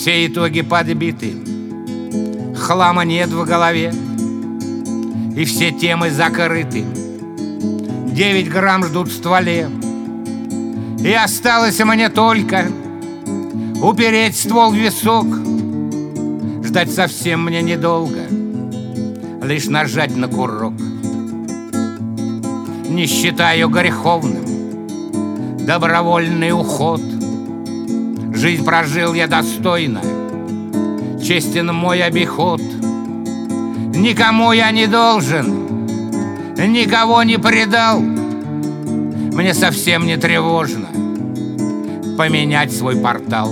Все итоги подбиты, хлама нет в голове, и все темы закрыты. 9 грамм ждут в стволе, и осталось мне только упереть ствол в висок. Ждать совсем мне недолго, лишь нажать на курок. Не считаю греховным добровольный уход. Жизнь прожил я достойно, честен мой обиход. Никому я не должен, никого не предал. Мне совсем не тревожно поменять свой портал.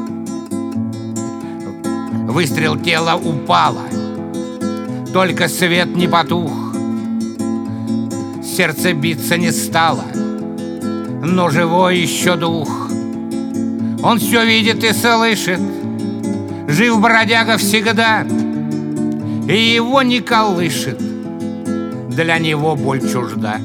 Выстрел, тело упало, только свет не потух. Сердце биться не стало, но живой еще дух. Он все видит и слышит, жив бродяга всегда, и его не колышет, для него боль чужда.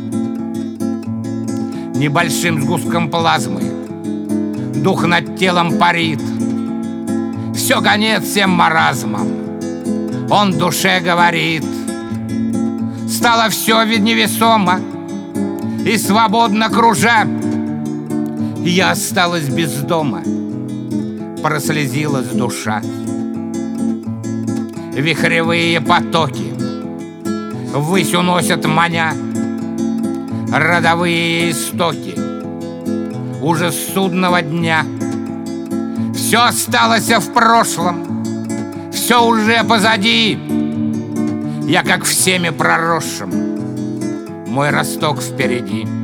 Небольшим сгустком плазмы дух над телом парит. Все конец всем маразмам, он душе говорит. Стало все ведь невесомо, и свободно кружа я осталась без дома, прослезилась душа. Вихревые потоки ввысь уносят маня родовые истоки уже с судного дня. Все осталось в прошлом, все уже позади. Я как всеми проросшим, мой росток впереди.